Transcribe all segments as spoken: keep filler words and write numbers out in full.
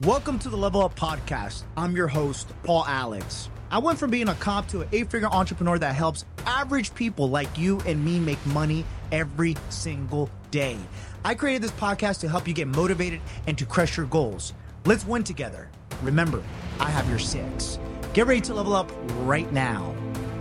Welcome to the Level Up Podcast. I'm your host, Paul Alex. I went from being a cop to an eight-figure entrepreneur that helps average people like you and me make money every single day. I created this podcast to help you get motivated and to crush your goals. Let's win together. Remember, I have your six. Get ready to level up right now.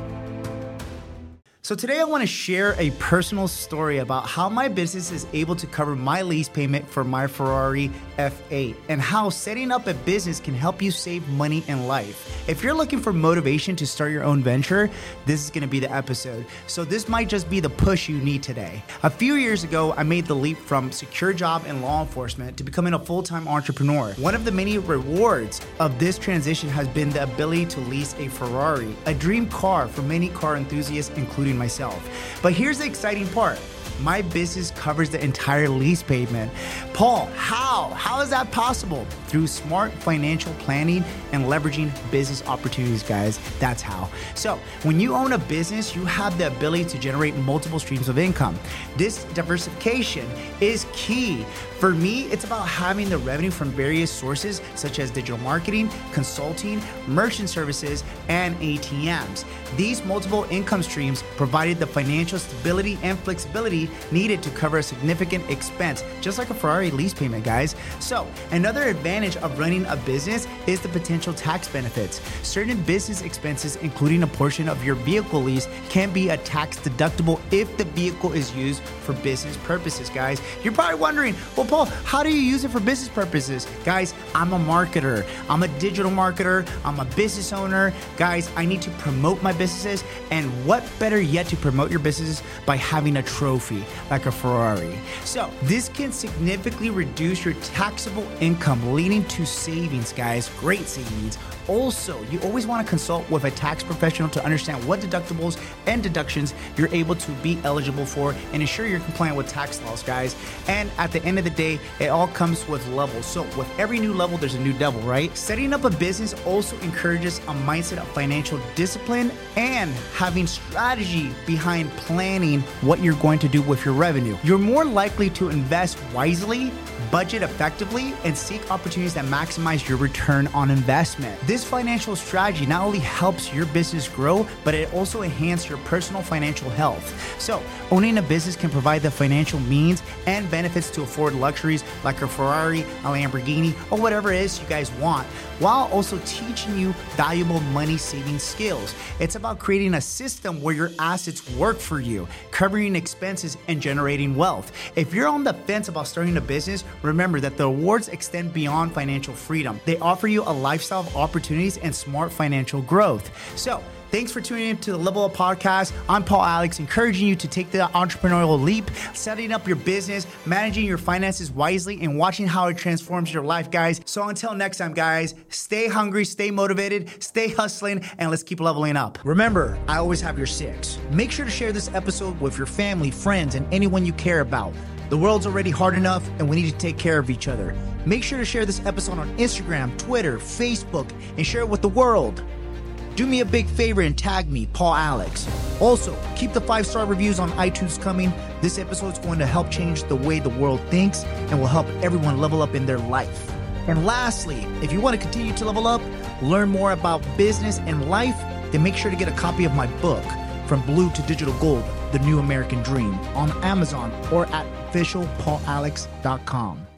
So today I want to share a personal story about how my business is able to cover my lease payment for my Ferrari F eight and how setting up a business can help you save money in life. If you're looking for motivation to start your own venture, this is going to be the episode. So this might just be the push you need today. A few years ago, I made the leap from secure job in law enforcement to becoming a full-time entrepreneur. One of the many rewards of this transition has been the ability to lease a Ferrari, a dream car for many car enthusiasts, including myself. But here's the exciting part. My business covers the entire lease payment. Paul, how? How is that possible? Through smart financial planning and leveraging business opportunities, guys. That's how. So when you own a business, you have the ability to generate multiple streams of income. This diversification is key. For me, it's about having the revenue from various sources such as digital marketing, consulting, merchant services, and A T Ms. These multiple income streams provided the financial stability and flexibility needed to cover a significant expense, just like a Ferrari lease payment, guys. So another advantage of running a business is the potential tax benefits. Certain business expenses, including a portion of your vehicle lease, can be a tax deductible if the vehicle is used for business purposes, guys. You're probably wondering, well, Paul, how do you use it for business purposes? Guys, I'm a marketer. I'm a digital marketer. I'm a business owner. Guys, I need to promote my businesses. And what better yet to promote your businesses by having a trophy like a Ferrari. So this can significantly reduce your taxable income, leading to savings, guys. Great savings. Also, you always want to consult with a tax professional to understand what deductibles and deductions you're able to be eligible for and ensure you're compliant with tax laws, guys. And at the end of the day, it all comes with levels. So with every new level, there's a new devil, right? Setting up a business also encourages a mindset of financial discipline and having strategy behind planning what you're going to do with your revenue. You're more likely to invest wisely, budget effectively, and seek opportunities that maximize your return on investment. This financial strategy not only helps your business grow, but it also enhances your personal financial health. So owning a business can provide the financial means and benefits to afford luxuries like a Ferrari, a Lamborghini, or whatever it is you guys want, while also teaching you valuable money saving skills. It's about creating a system where your assets work for you, covering expenses and generating wealth. If you're on the fence about starting a business, remember that the rewards extend beyond financial freedom. They offer you a lifestyle of opportunities and smart financial growth. So, thanks for tuning in to the Level Up Podcast. I'm Paul Alex, encouraging you to take the entrepreneurial leap, setting up your business, managing your finances wisely, and watching how it transforms your life, guys. So until next time, guys, stay hungry, stay motivated, stay hustling, and let's keep leveling up. Remember, I always have your six. Make sure to share this episode with your family, friends, and anyone you care about. The world's already hard enough, and we need to take care of each other. Make sure to share this episode on Instagram, Twitter, Facebook, and share it with the world. Do me a big favor and tag me, Paul Alex. Also, keep the five-star reviews on iTunes coming. This episode is going to help change the way the world thinks and will help everyone level up in their life. And lastly, if you want to continue to level up, learn more about business and life, then make sure to get a copy of my book, From Blue to Digital Gold, The New American Dream, on Amazon or at official paul alex dot com.